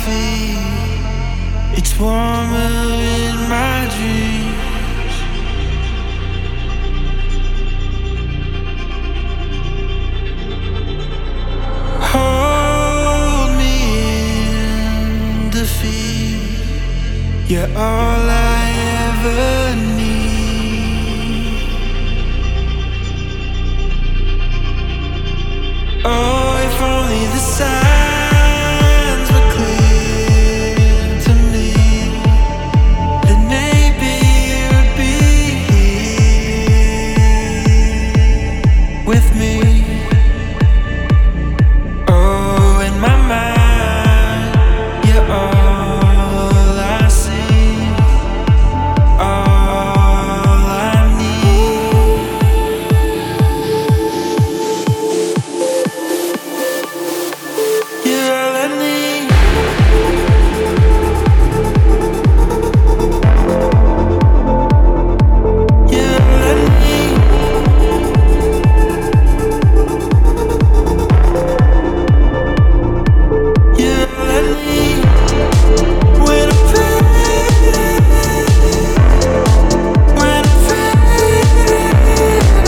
feet. It's warmer in my dreams. Hold me in defeat. You're all I ever need. Oh, if only the signs were clear to me, then maybe you'd be here with me. Oh, in my mind, you're all I see, all I need. You're all I need. You're all I need. You're all I need. When I'm fading, when I'm fading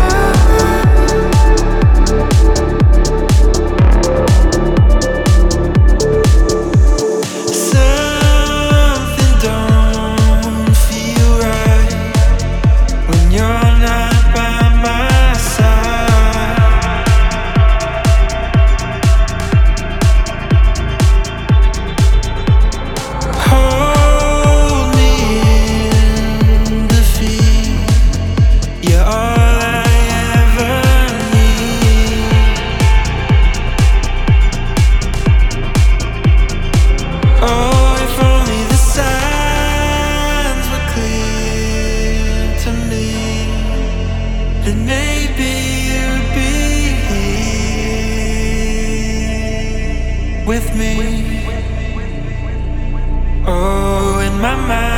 something don't feel right when you're not by my side. Hold me in defeat. You're all I ever need. Oh, if only the signs were clear to me, then maybe you'd be here with me. Oh, in my mind.